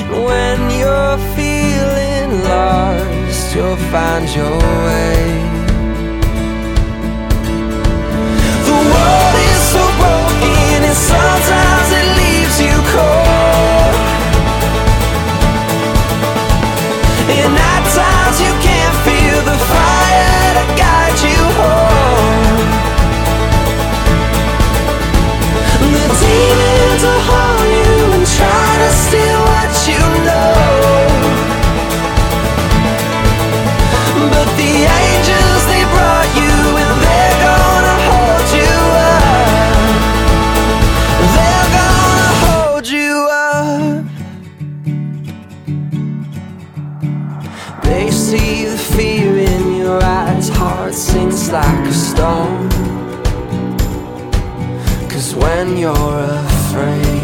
When you're feeling lost, you'll find your way. The world is so broken, and sometimes it leaves you cold. And at times you can't feel the fire to guide you home. The demons will haunt you and try to steal what you know. But the angels, they brought you, and they're gonna hold you up. They're gonna hold you up. They see the fear in your eyes, heart sinks like a stone. 'Cause when you're afraid,